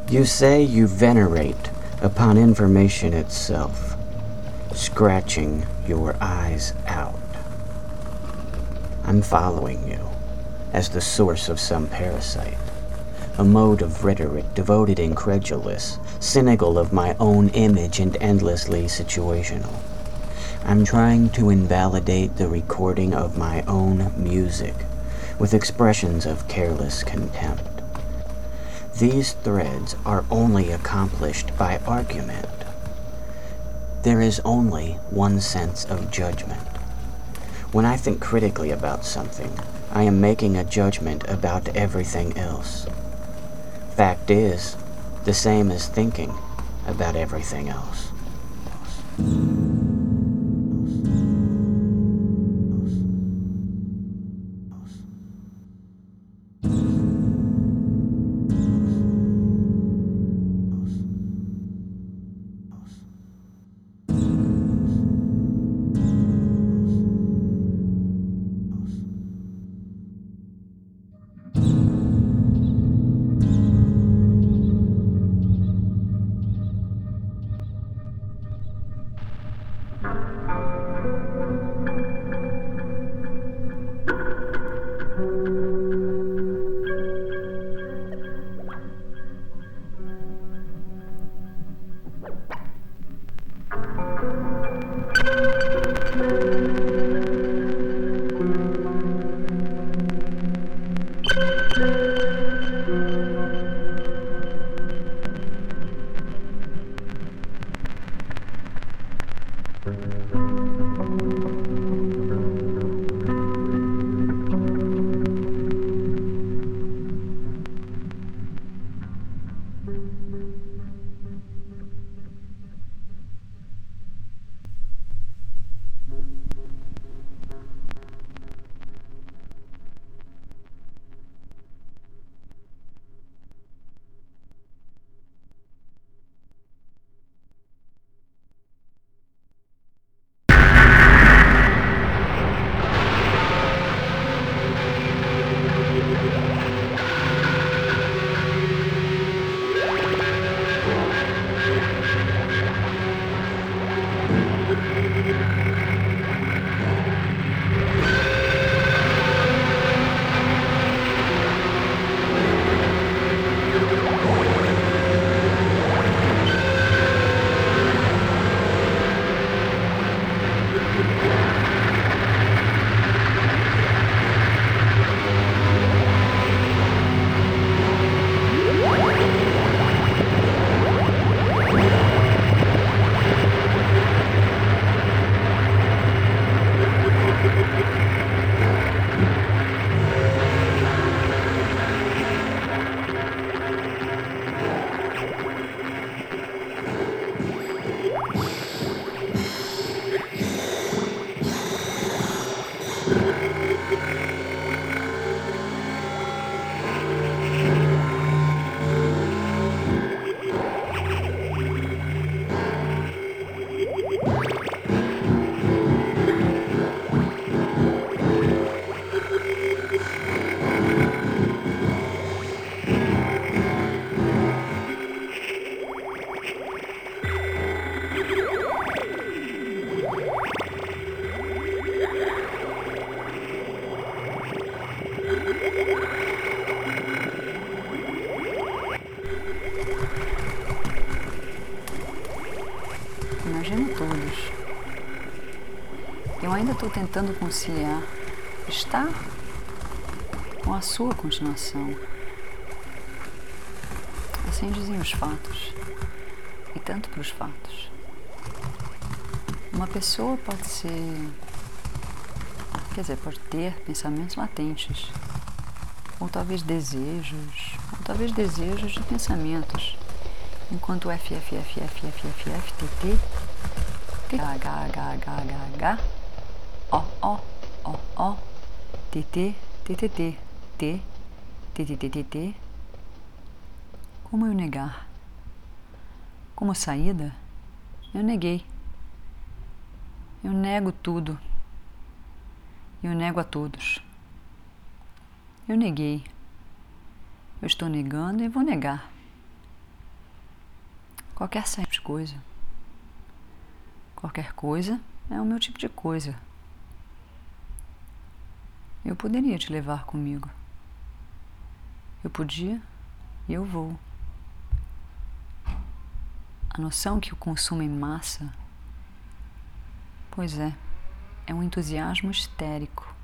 You say you venerate upon information itself, scratching your eyes out. I'm following you as the source of some parasite, a mode of rhetoric devoted incredulous, cynical of my own image and endlessly situational. I'm trying to invalidate the recording of my own music with expressions of careless contempt. These threads are only accomplished by argument. There is only one sense of judgment. When I think critically about something, I am making a judgment about everything else. Fact is, the same as thinking about everything else. Imagina todos. Eu ainda estou tentando conciliar estar com a sua continuação. Assim dizem os fatos, e tanto para os fatos. Uma pessoa pode ser, pode ter pensamentos latentes, ou talvez desejos de pensamentos, enquanto FFFFFFFTT, THHHHH, O, TT, TTT, T, TTTTT. Como eu negar? Como saída? Eu neguei. Eu nego tudo. Eu nego a todos. Eu neguei. Eu estou negando e vou negar. Qualquer certo de coisa. Qualquer coisa é o meu tipo de coisa. Eu poderia te levar comigo. Eu podia e eu vou. A noção que o consumo em massa, pois é um entusiasmo histérico.